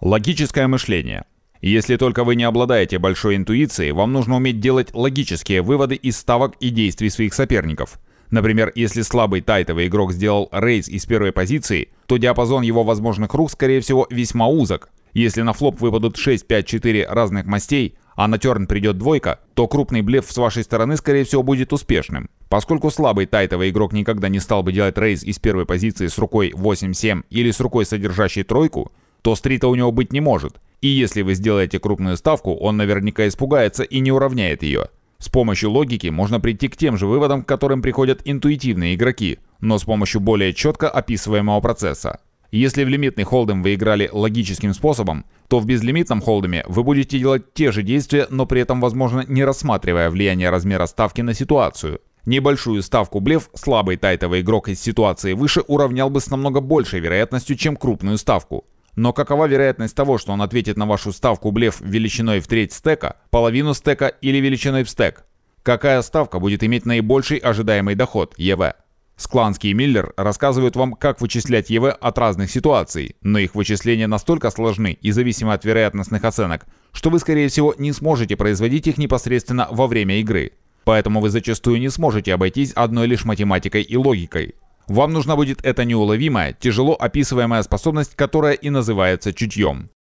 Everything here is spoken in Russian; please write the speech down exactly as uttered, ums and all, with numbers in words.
Логическое мышление. Если только вы не обладаете большой интуицией, вам нужно уметь делать логические выводы из ставок и действий своих соперников. Например, если слабый тайтовый игрок сделал рейз из первой позиции, то диапазон его возможных рук, скорее всего, весьма узок. Если на флоп выпадут шесть, пять, четыре разных мастей, а на терн придет двойка, то крупный блеф с вашей стороны, скорее всего, будет успешным. Поскольку слабый тайтовый игрок никогда не стал бы делать рейз из первой позиции с рукой восемь-семь или с рукой, содержащей тройку, то стрита у него быть не может. И если вы сделаете крупную ставку, он наверняка испугается и не уравняет ее. С помощью логики можно прийти к тем же выводам, к которым приходят интуитивные игроки, но с помощью более четко описываемого процесса. Если в лимитный холдем вы играли логическим способом, то в безлимитном холдеме вы будете делать те же действия, но при этом, возможно, не рассматривая влияние размера ставки на ситуацию. Небольшую ставку блеф слабый тайтовый игрок из ситуации выше уравнял бы с намного большей вероятностью, чем крупную ставку. Но какова вероятность того, что он ответит на вашу ставку блеф величиной в треть стека, половину стека или величиной в стек? Какая ставка будет иметь наибольший ожидаемый доход, и ви? Скланский и Миллер рассказывают вам, как вычислять и ви от разных ситуаций, но их вычисления настолько сложны и зависимы от вероятностных оценок, что вы, скорее всего, не сможете производить их непосредственно во время игры. Поэтому вы зачастую не сможете обойтись одной лишь математикой и логикой. Вам нужна будет эта неуловимая, тяжело описываемая способность, которая и называется чутьем.